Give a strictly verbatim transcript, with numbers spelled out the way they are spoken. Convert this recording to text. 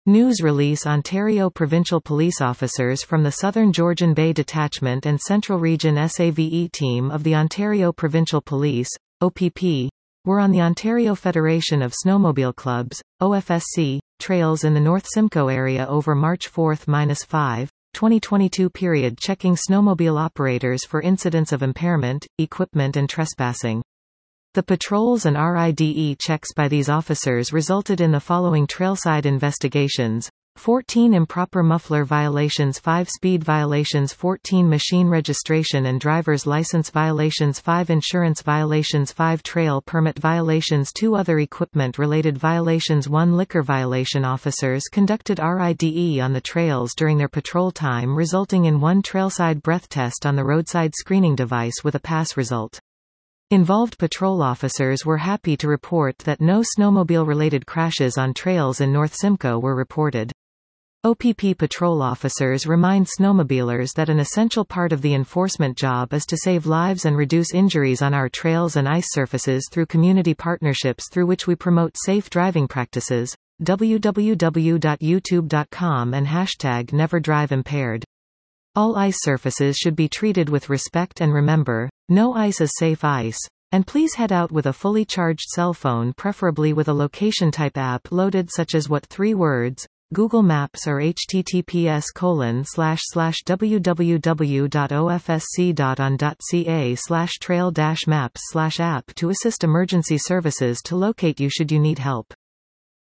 News release Ontario Provincial Police officers from the Southern Georgian Bay Detachment and Central Region S A V E team of the Ontario Provincial Police, O P P, were on the Ontario Federation of Snowmobile Clubs, O F S C, trails in the North Simcoe area over March fourth to fifth, twenty twenty-two period, checking snowmobile operators for incidents of impairment, equipment and trespassing. The patrols and R I D E checks by these officers resulted in the following trailside investigations: fourteen improper muffler violations, five speed violations, fourteen machine registration and driver's license violations, five insurance violations, five trail permit violations, two other equipment-related violations, one liquor violation. Officers conducted R I D E on the trails during their patrol time, resulting in one trailside breath test on the roadside screening device with a pass result. Involved patrol officers were happy to report that no snowmobile-related crashes on trails in North Simcoe were reported. O P P patrol officers remind snowmobilers that an essential part of the enforcement job is to save lives and reduce injuries on our trails and ice surfaces through community partnerships through which we promote safe driving practices. w w w dot youtube dot com and hashtag Never Drive Impaired. All ice surfaces should be treated with respect, and remember, no ice is safe ice. And please head out with a fully charged cell phone, preferably with a location-type app loaded, such as what three words, Google Maps, or https colon slash slash www dot ofsc dot on dot ca slash trail dash maps slash app to assist emergency services to locate you should you need help.